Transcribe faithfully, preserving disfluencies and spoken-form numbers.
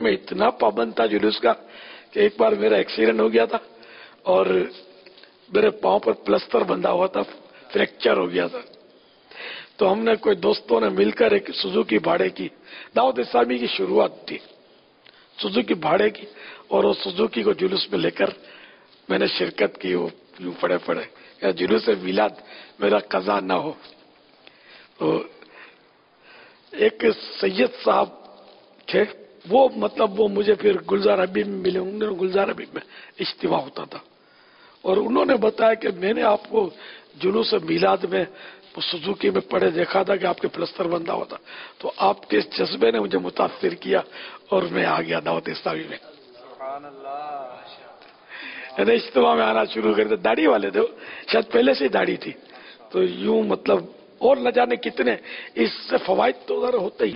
मैं इतना पाबंद था जुलूस का कि एक बार मेरा एक्सीडेंट हो गया था और मेरे पांव पर प्लास्टर बंधा हुआ था, फ्रैक्चर हो गया था। तो हमने कोई दोस्तों ने मिलकर एक सुजुकी भाड़े की, दाऊद इस्लामी की शुरुआत थी सुजुकी भाड़े की, और वो सुजुकी को जुलूस में लेकर मैंने शिरकत की। वो यूं पड़े पड़े या जुलूस मिलाद मेरा कजा ना हो। तो एक सैयद साहब थे, वो मतलब वो मुझे फिर गुलजार हबीब में मिले, उन्होंने गुलजार हबीब में इज्तिमा होता था और उन्होंने बताया कि मैंने आपको जुलूस मिलाद में सुजुकी में पढ़े देखा था कि आपके प्लस्तर बंधा हुआ था, तो आपके जज्बे ने मुझे मुतासिर किया और मैं आ गया दावत इस्लामी में। इज्तिमा में आना शुरू कर दिया। दाढ़ी वाले थे, शायद पहले से ही दाढ़ी थी, तो यूं मतलब और न जाने कितने इससे फवाइद तो उधर होते ही।